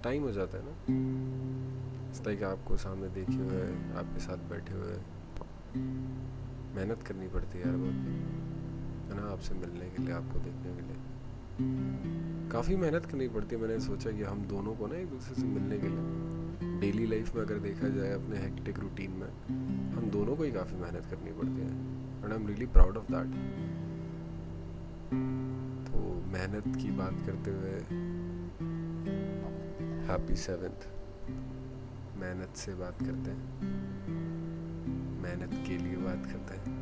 Time हो जाता है ना। इस लाइक आपको सामने देखे हुए, आपके साथ बैठे हुए, मेहनत करनी पड़ती है यार बहुत, है ना, आपसे मिलने के लिए, आपको देखने के लिए काफ़ी मेहनत करनी पड़ती है। मैंने सोचा कि हम दोनों को ना एक दूसरे से मिलने के लिए डेली लाइफ में अगर देखा जाए, अपने हेक्टिक रूटीन में, हम दोनों को ही काफ़ी मेहनत करनी पड़ती है, and I am really proud of that. तो मेहनत की बात करते हुए हैप्पी 7th। मेहनत से बात करते हैं, मेहनत के लिए बात करते हैं।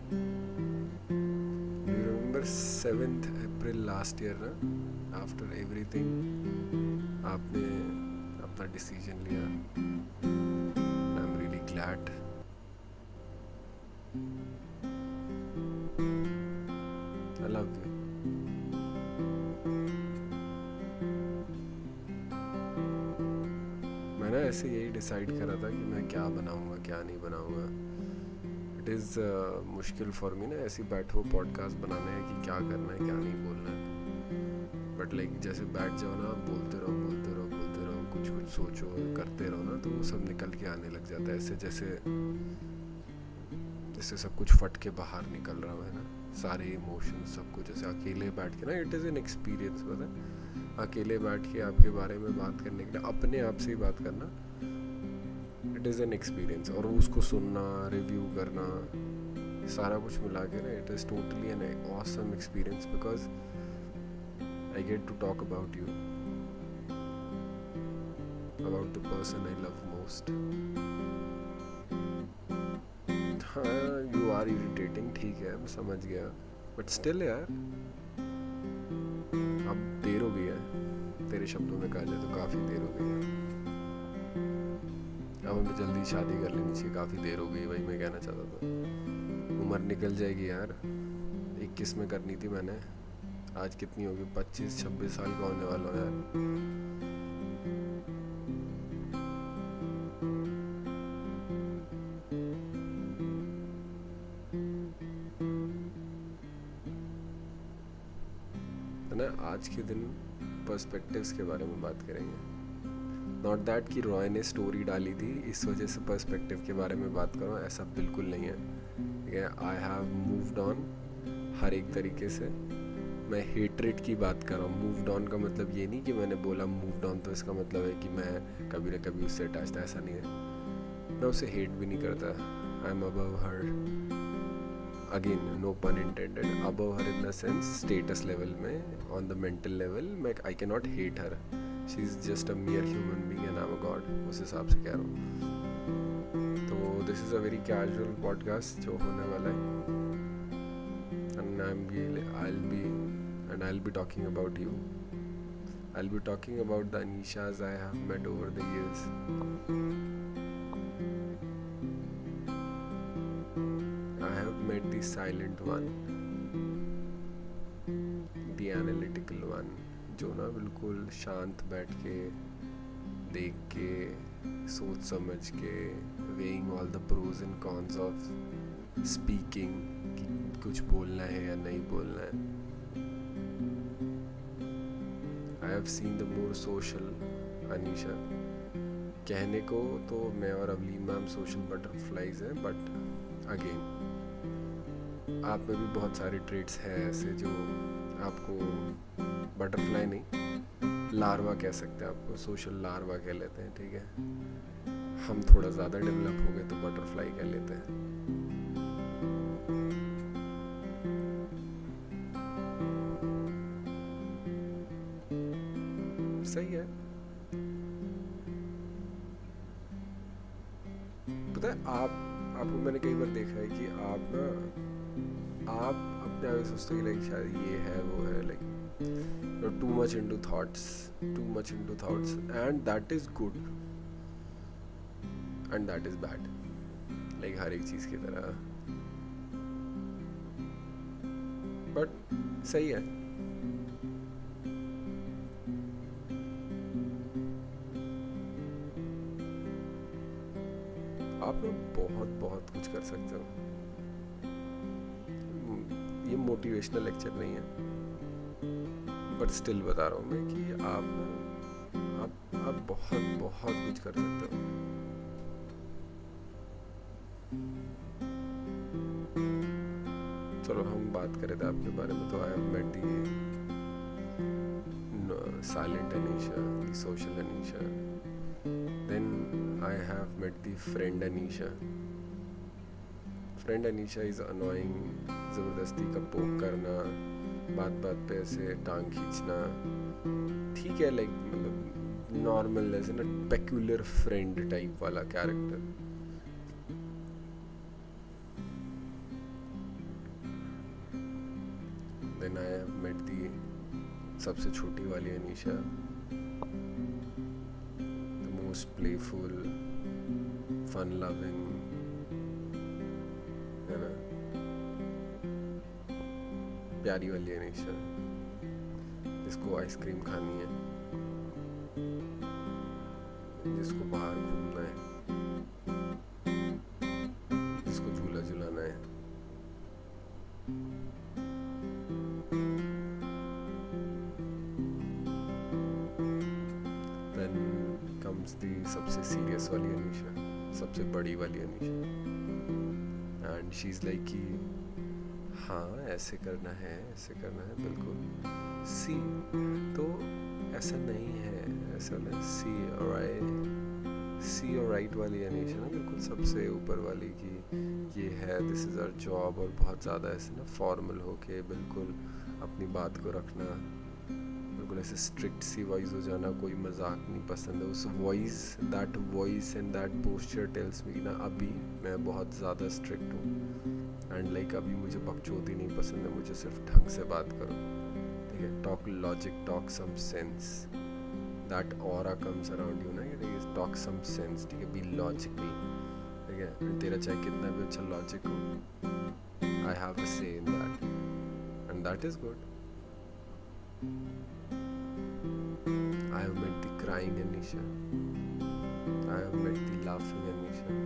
You remember 7th April last year ना, आफ्टर एवरीथिंग आपने अपना डिसीजन लिया। I am really glad. I love you. मैंने ऐसे यही डिसाइड करा था कि मैं क्या बनाऊंगा, क्या नहीं बनाऊंगा। इट इज़ मुश्किल फॉर मी ना ऐसी बैठो पॉडकास्ट बनाने है कि क्या करना है, क्या नहीं बोलना है। बट लाइक जैसे बैठ जाओ ना, बोलते रहो बोलते रहो बोलते रहो, कुछ कुछ सोचो करते रहो ना, तो वो सब निकल के आने लग जाता है। ऐसे जैसे सब कुछ फट के बाहर निकल रहा है ना, सारे इमोशंस, सब कुछ ऐसे अकेले बैठ के ना। इट इज़ एन एक्सपीरियंस, पता है, अकेले बैठ के आपके बारे में बात करने के लिए, अपने आप से ही बात करना, इट इज़ एन एक्सपीरियंस। और उसको सुनना, रिव्यू करना, सारा कुछ मिला के ना, it is totally an awesome experience, because I get to talk about you, about the person I love most. हाँ, यू आर इरिटेटिंग, ठीक है, मैं समझ गया, बट स्टिल यार, अब देर हो गई है। तेरे शब्दों में कहा जाए तो काफ़ी देर हो गई है। अब हमें जल्दी शादी कर लेनी चाहिए, काफ़ी देर हो गई, वही मैं कहना चाहता था। उम्र निकल जाएगी यार, 21 में करनी थी मैंने, आज कितनी होगी, 25-26 साल का होने वाला हूँ यार। है ना, आज के दिन पर्सपेक्टिव्स के बारे में बात करेंगे। नॉट दैट कि रॉय ने स्टोरी डाली थी इस वजह से पर्सपेक्टिव के बारे में बात करो, ऐसा बिल्कुल नहीं है, ठीक है। आई हैव मूव्ड ऑन हर एक तरीके से। मैं हेट्रेट की बात कर रहा हूँ। मूव्ड ऑन का मतलब ये नहीं कि मैंने बोला मूव्ड ऑन तो इसका मतलब है कि मैं कभी ना कभी उससे अटैच था, ऐसा नहीं है। मैं उसे हेट भी नहीं करता। I am above her, again no pun intended, above her in the sense status level में, ऑन द मेंटल लेवल मैं I can not hate her. She is just a mere human being and I am a god, उस हिसाब से कह रहा हूँ। तो this is a very casual podcast जो होने वाला है, and I'll be talking about you. I'll be talking about the Anishas I have met over the years. I have met the silent one, the analytical one, जो ना बिल्कुल शांत बैठ के देख के सोच समझ के weighing all the pros and cons of speaking, कि कुछ बोलना है या नहीं बोलना है। I have seen the more social Anisha. कहने को तो मैं और अवलीन मैम सोशल बटरफ्लाइज हैं, बट अगेन आप में भी बहुत सारे ट्रेट्स हैं ऐसे जो आपको बटरफ्लाई नहीं, लार्वा कह सकते हैं, आपको सोशल लार्वा कह लेते हैं, ठीक है। हम थोड़ा ज़्यादा डेवलप हो गए तो बटरफ्लाई कह लेते हैं। सही है। पता है, आपको मैंने कई बार देखा है कि आप अपने आगे सोचते हो कि लाइक शायद ये है वो है, like you're too much into thoughts and that is good and that is bad, like हर एक चीज़ की तरह, बट सही है। आप ना बहुत कुछ कर सकते हो। ये मोटिवेशनल लेक्चर नहीं है, बट स्टिल बता रहा हूँ मैं कि आप बहुत बहुत कुछ कर सकते हो। चलो हम बात करें थे आपके बारे में, तो I have met the silent Anisha, the social Anisha. Then I have met the friend Anisha. Friend Anisha is annoying, ज़बरदस्ती का पोक करना, बात बात पे ऐसे टांग खींचना, ठीक है, लाइक मतलब नॉर्मल ऐसे ना पेक्यूलर फ्रेंड टाइप वाला character. Then I have met the सबसे छोटी वाली Anisha, the most playful, fun loving, है ना, प्यारी वाली अनीशा जिसको आइसक्रीम खानी है, जिसको बाहर घूमना है, जिसको झूला झुलाना है। सबसे सीरियस वाली अनीशा, सबसे बड़ी वाली Anisha, and she is like कि हाँ ऐसे करना है, ऐसे करना है, बिल्कुल सी, तो ऐसा नहीं है, ऐसा नहीं, सी और राइट वाली अनीशा ना बिल्कुल सबसे ऊपर वाली की ये है, दिस इज़ आवर जॉब, और बहुत ज़्यादा ऐसे ना फॉर्मल होके बिल्कुल अपनी बात को रखना, बिल्कुल ऐसे स्ट्रिक्ट सी वॉइस हो जाना, कोई मजाक नहीं पसंद है। उस that voice and that posture tells me ना अभी मैं बहुत ज़्यादा स्ट्रिक्ट हूँ, एंड लाइक अभी मुझे बकचोदी नहीं पसंद है, मुझे सिर्फ ढंग से बात करो, ठीक है, talk logic, talk some sense, that aura comes around you ना, टॉक सम सेंस, ठीक है, बी लॉजिकल, ठीक है, तेरा चाहे कितना भी अच्छा लॉजिक हो, आई have a say in that, and that is good. I have met the crying Anisha. I have met the laughing Anisha.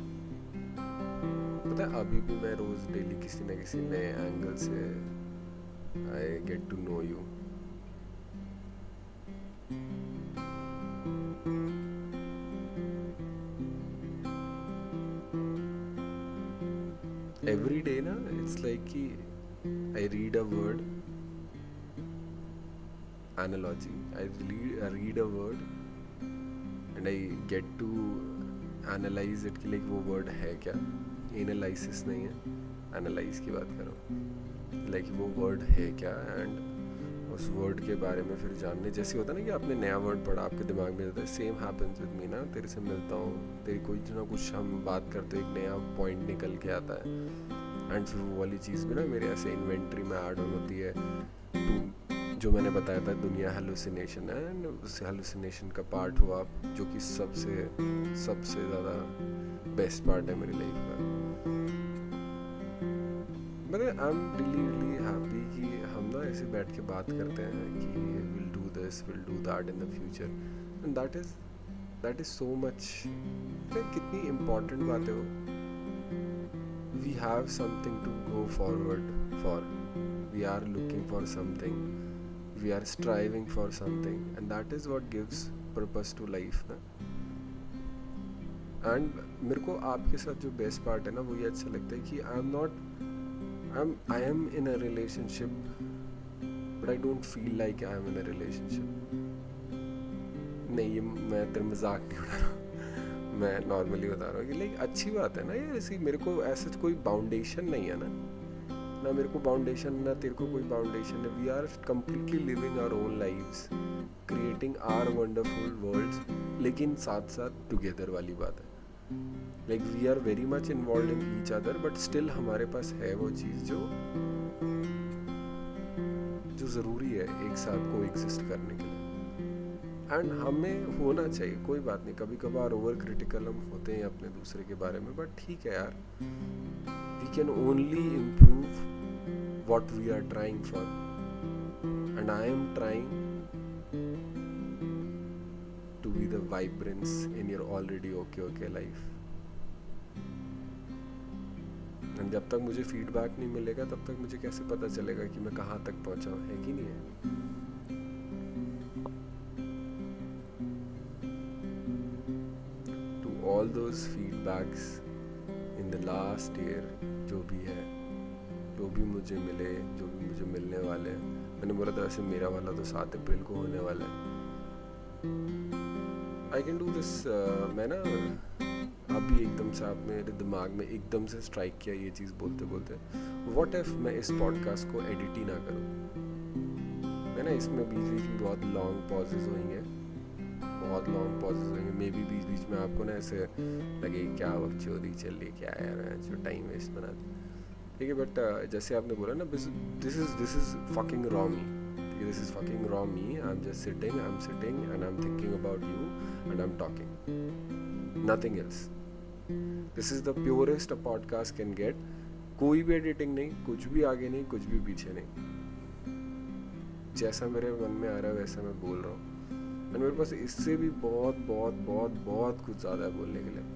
पता है अभी भी मैं रोज डेली किसी न किसी नए एंगल से I get to know you. Every day ना it's like कि I read a word, analogy, I read a word and I get to analyze it कि like वो word है क्या, analysis नहीं है, analyze की बात कर रहा हूँ, like वो word है क्या, and उस word के बारे में फिर जानने, जैसे होता है ना कि आपने नया word पढ़ा, आपके दिमाग में रहता है, same happens with me ना, तेरे से मिलता हूँ, तेरी कोई ना कुछ हम बात करते एक नया point निकल के आता है, एंड फिर वो वाली चीज़ भी ना मेरे ऐसे इन्वेंट्री में ऐड ऑन होती है, जो मैंने बताया था दुनिया हेलुसिनेशन है, एंड उस हेलुसिनेशन का पार्ट हुआ जो कि सबसे ज़्यादा बेस्ट पार्ट है मेरी लाइफ का। मतलब आई एम रियली हैप्पी कि हम ना ऐसे बैठ के बात करते हैं कि will do this, will do that in the future, and that is so much, कितनी इम्पोर्टेंट बात है वो। We have something to go forward for, we are looking for something, we are striving for something, and that is what gives purpose to life ना। and मेरे को आपके साथ जो बेस्ट पार्ट है ना वो ये अच्छा लगता है कि I am in a relationship but I don't feel like I am in a relationship। नहीं, ये मैं तेरे मजाक नहीं उड़ा रहा हूँ, मैं नॉर्मली बता रहा हूँ कि लाइक अच्छी बात है ना यार, ऐसी मेरे को ऐसा कोई बाउंडेशन नहीं है ना मेरे को बाउंडेशन, ना तेरे को कोई बाउंडेशन है। We are completely living our own lives, creating our wonderful worlds, लेकिन साथ साथ टुगेदर वाली बात है, like we are very much involve in each other, but still हमारे पास है वो चीज़ जो ज़रूरी है एक साथ को एग्जिस्ट करने के लिए, एंड हमें होना चाहिए, कोई बात नहीं, कभी कभार ओवर क्रिटिकल हम होते हैं अपने दूसरे के बारे में, बट ठीक है यार, we can only improve what we are trying for, and I am trying to be the vibrance in your already okay life, and जब तक मुझे फीडबैक नहीं मिलेगा तब तक मुझे कैसे पता चलेगा कि मैं कहाँ तक पहुँचा हूँ, है कि नहीं है। All those feedbacks in the last year, जो भी है, जो भी मुझे मिले, जो भी मुझे मिलने वाले हैं, मैंने बोला था वैसे मेरा वाला तो 7 अप्रैल को होने वाला है। I can do this. मैं ना अभी एकदम से आप मेरे दिमाग में एकदम से स्ट्राइक किया ये चीज़ बोलते बोलते, व्हाट इफ मैं इस पॉडकास्ट को एडिट ही ना करूँ। मैं ना इसमें बीच बीच में बहुत लॉन्ग पॉजेज होंगे, मे बी बीच बीच में आपको ना ऐसे लगे क्या बकचोदी चल रही, क्या यार जो टाइम वेस्ट बना दी, ठीक है। बट जैसे आपने बोला ना, this is fucking raw me, this is fucking raw me. I'm just sitting and I'm thinking about you and I'm talking, nothing else. This is the purest a podcast can get. कोई भी editing नहीं, कुछ भी आगे नहीं, कुछ भी पीछे नहीं, जैसा मेरे मन में आ रहा है वैसा मैं बोल रहा हूँ। और मेरे पास इससे भी बहुत बहुत बहुत बहुत कुछ ज़्यादा है बोलने के लिए।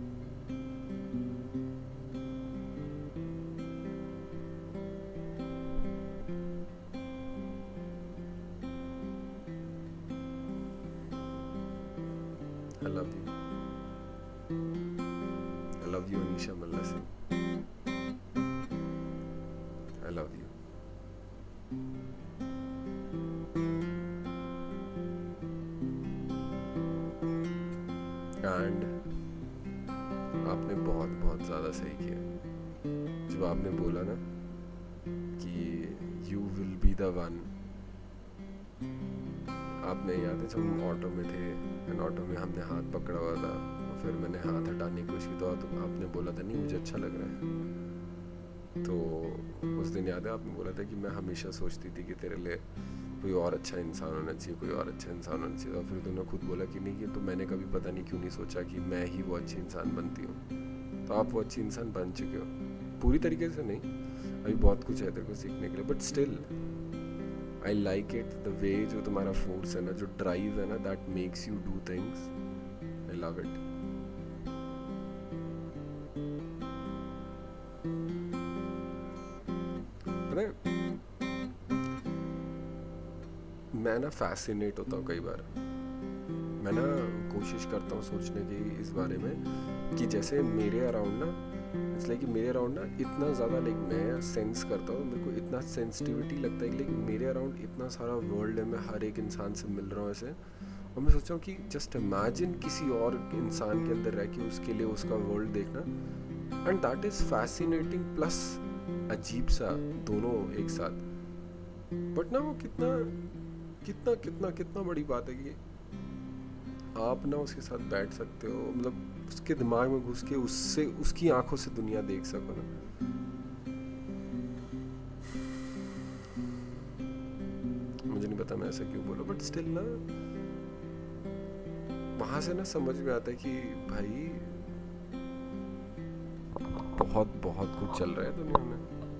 I love you Anisha Malla Singh, I love you. And आपने बहुत बहुत ज़्यादा सही किया जब आपने बोला ना कि you will be the one। आपने याद है जब हम ऑटो में थे, एंड ऑटो में हमने हाथ पकड़ा हुआ था, और फिर मैंने हाथ हटाने की कोशिश की तो आपने बोला था नहीं मुझे अच्छा लग रहा है। तो उस दिन याद है आपने बोला था कि मैं हमेशा सोचती थी कि तेरे लिए कोई और अच्छा इंसान होना चाहिए, कोई और अच्छा इंसान होना चाहिए। और फिर तूने खुद बोला कि नहीं, कि तो मैंने कभी पता नहीं क्यों नहीं सोचा कि मैं ही वो अच्छी इंसान बनती हूँ। तो आप वो अच्छी इंसान बन चुके हो, पूरी तरीके से नहीं, अभी बहुत कुछ है तेरे को सीखने के लिए, but still I like it, the way जो तुम्हारा फोर्स है ना, जो ड्राइव है ना, that makes you do things, I love it। मैं ना फैसिनेट होता हूँ कई बार, मैं ना कोशिश करता हूँ सोचने की इस बारे में कि जैसे मेरे अराउंड ना, इट्स लाइक मेरे अराउंड ना इतना ज़्यादा लाइक मैं सेंस करता हूँ, मेरे को इतना सेंसिटिविटी लगता है कि लाइक मेरे अराउंड इतना सारा वर्ल्ड है, मैं हर एक इंसान से मिल रहा हूँ ऐसे, और मैं सोच रहा हूँ कि जस्ट इमेजिन किसी और इंसान के अंदर रह के उसके लिए उसका वर्ल्ड देखना, and that is fascinating plus अजीब सा, दोनों एक साथ। बट ना वो कितना कितना कितना कितना बड़ी बात है कि आप ना उसके साथ बैठ सकते हो, मतलब उसके दिमाग में घुस के उससे उसकी आंखों से दुनिया देख सको ना। मुझे नहीं पता मैं ऐसा क्यों बोला, बट स्टिल ना वहां से ना समझ में आता है कि भाई बहुत बहुत कुछ चल रहा है दुनिया में।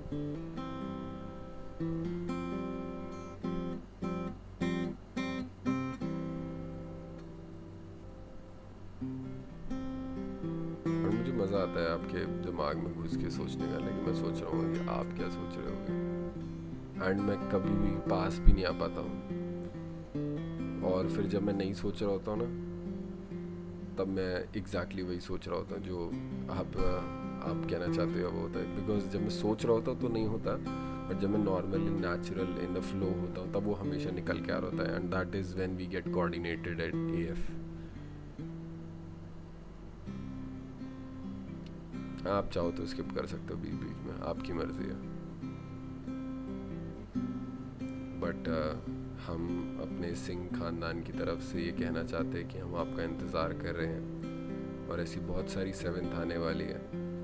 मज़ा आता है आपके दिमाग में घुस के सोचने का, लेकिन मैं सोच रहा हूँ कि आप क्या सोच रहे होगे, एंड मैं कभी भी पास भी नहीं आ पाता हूँ। और फिर जब मैं नहीं सोच रहा होता हूँ ना, तब मैं एग्जैक्टली वही सोच रहा होता हूँ जो आप कहना चाहते हो वो होता है। बिकॉज जब मैं सोच रहा होता हूँ तो नहीं होता, बट जब मैं normal natural in the flow होता हूँ तब वो हमेशा निकल के आ रहा होता है, and that is when we get coordinated at AF। आप चाहो तो स्किप कर सकते हो बीच बीच में, आपकी मर्जी है। बट हम अपने सिंह खानदान की तरफ से ये कहना चाहते हैं कि हम आपका इंतज़ार कर रहे हैं, और ऐसी बहुत सारी 7th आने वाली है।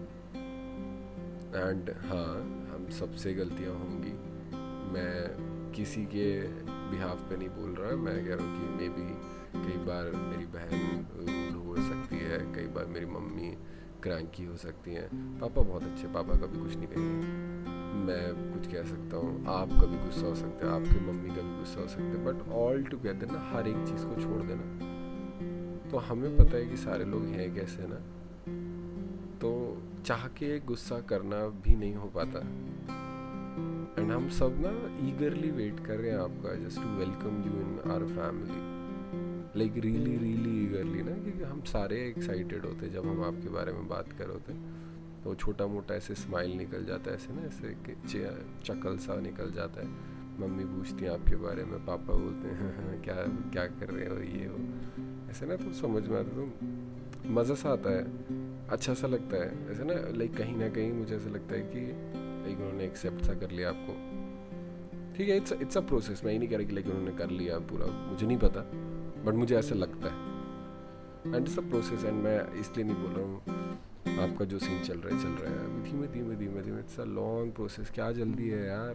एंड हाँ, हम सबसे गलतियाँ होंगी, मैं किसी के बिहाफ पे नहीं बोल रहा, मैं कह रहा हूँ कि मे बी कई बार मेरी बहन रूड हो सकती है, कई बार मेरी मम्मी क्रैंकी हो सकती हैं, पापा बहुत अच्छे, पापा कभी कुछ नहीं कहेंगे, मैं कुछ कह सकता हूँ, आप कभी गुस्सा हो सकते हैं, आपकी मम्मी कभी गुस्सा हो सकते हैं, बट ऑल टुगेदर ना हर एक चीज़ को छोड़ देना। तो हमें पता है कि सारे लोग हैं कैसे ना, तो चाह के गुस्सा करना भी नहीं हो पाता, एंड हम सब ना ईगरली वेट कर रहे हैं आपका, just to welcome you in our family, like really really eagerly ना, क्योंकि हम सारे एक्साइटेड होते जब हम आपके बारे में बात कर होते, तो छोटा मोटा ऐसे स्माइल निकल जाता है, ऐसे ना ऐसे चकल सा निकल जाता है। मम्मी पूछती हैं आपके बारे में, पापा बोलते हैं क्या क्या कर रहे हो ये हो, ऐसे ना तो समझ में आता, तो मज़ा सा आता है, अच्छा सा लगता है ऐसे ना। लाइक कहीं ना कहीं मुझे ऐसा लगता है कि लाइक उन्होंने एक्सेप्ट सा कर लिया आपको, ठीक है। इट्स अ प्रोसेस, मैं ही नहीं कह रहा कि लाइक उन्होंने कर लिया पूरा, मुझे नहीं पता, बट मुझे ऐसा लगता है। And it's a process, and मैं इसलिए नहीं बोल रहा हूँ आपका जो सीन चल रहा है धीमे धीमे धीमे धीमे, इट्स अ लॉन्ग प्रोसेस। क्या जल्दी है यार,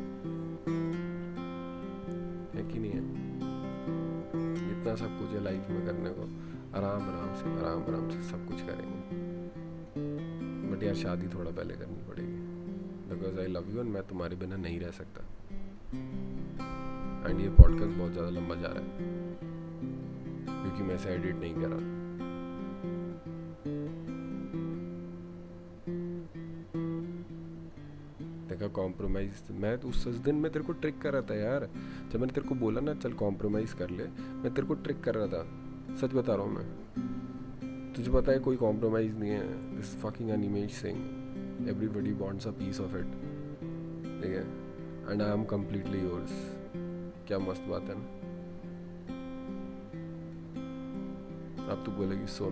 है कि नहीं है? इतना सब कुछ है लाइफ में करने को, आराम आराम से सब कुछ करेंगे, बट यार शादी थोड़ा पहले करनी पड़ेगी, because I love you and मैं तुम्हारे बिना नहीं रह सकता। एंड ये पॉडकास्ट बहुत ज़्यादा लंबा जा रहा है क्योंकि मैं इसे एडिट नहीं कर रहा। देखा, कॉम्प्रोमाइज, मैं तो उस दिन मैं तेरे को ट्रिक कर रहा था यार, जब मैंने तेरे को बोला ना चल कॉम्प्रोमाइज़ कर ले, मैं तेरे को ट्रिक कर रहा था, सच बता रहा हूँ मैं। तुझे पता है कोई कॉम्प्रोमाइज़ नहीं है, this fucking Animesh Singh, everybody wants a piece of it, ठीक है, and I am completely yours. क्या मस्त बात है ना। अब तू बोलेगी so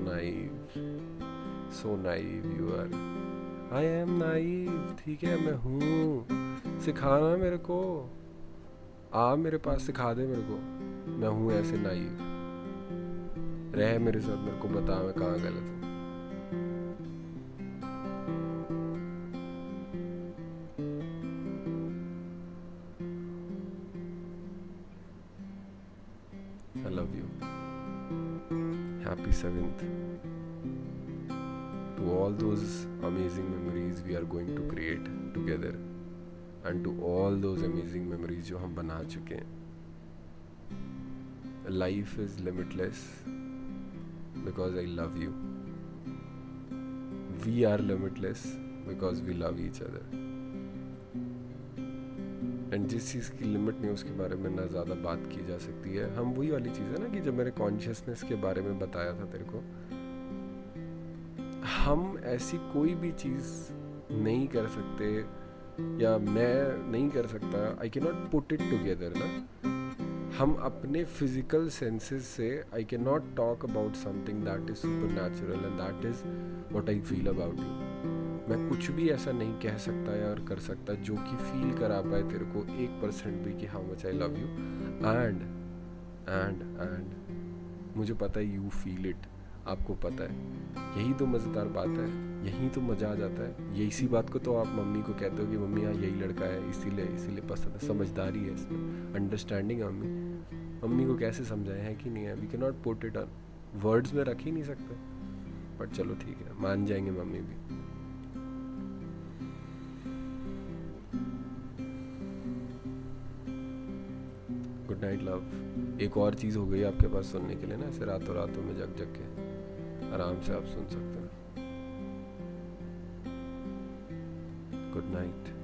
naive you are, I am naive, ठीक है मैं हूँ, सिखाना मेरे को, आ मेरे पास सिखा दे मेरे को, मैं हूँ ऐसे नाइव, रह मेरे साथ, मेरे को बता मैं कहाँ गलत हूँ। I love you. Happy 7th. To all those amazing memories we are going to create together, and to all those amazing memories जो हम बना चुके हैं. Life is limitless because I love you. We are limitless because we love each other. And जिस चीज़ की limit नहीं उसके बारे में ना ज़्यादा बात की जा सकती है। हम वही वाली चीज़ है ना कि जब मैंने कॉन्शियसनेस के बारे में बताया था तेरे को, हम ऐसी कोई भी चीज़ नहीं कर सकते या मैं नहीं कर सकता, I can not put it together ना। हम अपने फिजिकल सेंसेस से I can not talk about something that is super natural and that is what I feel about you. मैं कुछ भी ऐसा नहीं कह सकता या कर सकता जो कि फील करा पाए तेरे को 1% भी कि how much I love you. And मुझे पता है यू फील इट, आपको पता है। यही तो मज़ेदार बात है, यही तो मज़ा आ जाता है। ये इसी बात को तो आप मम्मी को कहते हो कि मम्मी हाँ यही लड़का है, इसीलिए पसंद है। समझदारी है इसमें, अंडरस्टैंडिंग है। मम्मी को कैसे समझाएं, है कि नहीं है? We can not put it on words में रख ही नहीं सकते, बट चलो ठीक है, मान जाएंगे मम्मी भी। Good night love. एक और चीज़ हो गई आपके पास सुनने के लिए ना, ऐसे रातों में जग के आराम से आप सुन सकते हो। Good night.